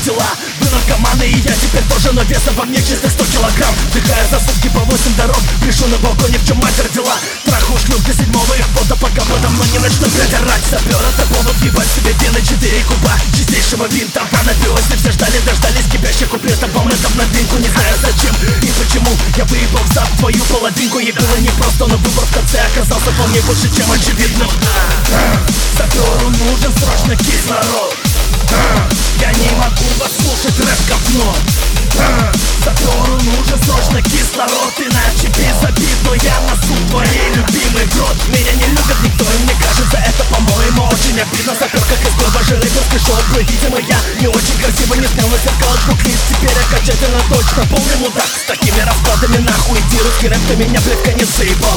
дела? Вы наркоманы, и я теперь тоже, но веса во мне чистых 100 килограмм. Вдыхая за сутки по 8 дорог, пишу на балконе, в чем мать родила. Траху шлюх до 7-го их фото, пока подо мной не начну придирать. Сапер это повод въебать себе вены, 4 куба чистейшего винта. В анабиозе все ждали, дождались кипящих куплетов. Вам это в новинку, не знаю зачем и почему я выебал за твою половинку. Ей было непросто, но выбор в конце оказался вполне больше, чем очевидным. Саперу нужен срочно кислород. Я не могу вас слушать, рэп говно. Саперу нужен срочно кислород, иначе без обид, но я носу твоей любимый в рот. Меня не любит никто, и мне кажется, это, по-моему, очень обидно. Сапер как из главажи рэперской шоу. Видимо, я не очень красиво не снял на зеркалочку клип. Теперь окончательно точно полный мудак. С такими раскладами нахуй иди, русский рэп, ты меня, блядь, конец заебал.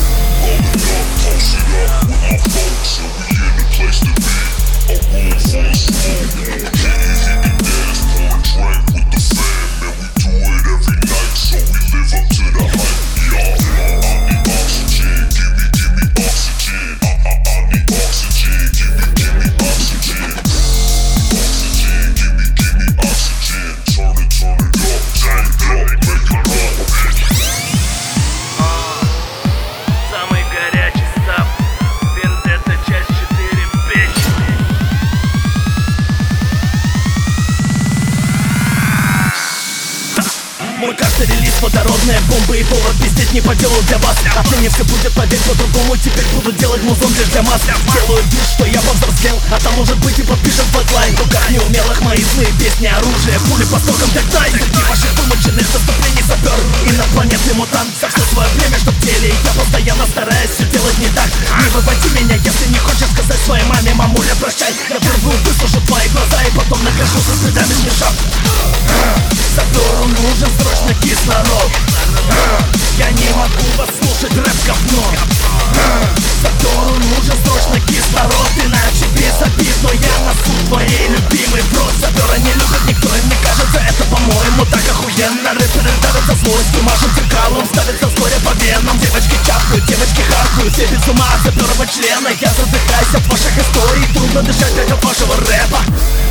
Мой каждый релиз водородная бомба и повод пиздеть не по делу для вас. Отныне все будет, поверь, по-другому. Теперь буду делать музон лишь для масс. Делаю вид, что я повзрослел, а там может быть и подпишет флотлайн. В руках неумелых мои злые песни, оружие, пули по стокам тогда. И среди ваших вымученных заступлений сапер инопланетный мутант. За все свое время, что в теле, и я постоянно стараюсь все делать не так. Не выводи меня, если не хочешь сказать своей маме: мамуля, прощай, я первую выслушаю твои глаза и потом накажу со следами смешав. Саперу нужен срочно кислород. Я не могу вас слушать, рэп говно. Саперу нужен срочно кислород, иначе без обид, но я носу твоей любимый в рот. Сапера не любит никто, и мне кажется, это, по-моему, так охуенно. Рэперы давят за злость, мажут зеркалом, ставят за горе по венам. Девочки чапкают, девочки харкают, все без ума от саперова члена. Я задыхаюсь от ваших историй, трудно дышать, как от вашего рэпа.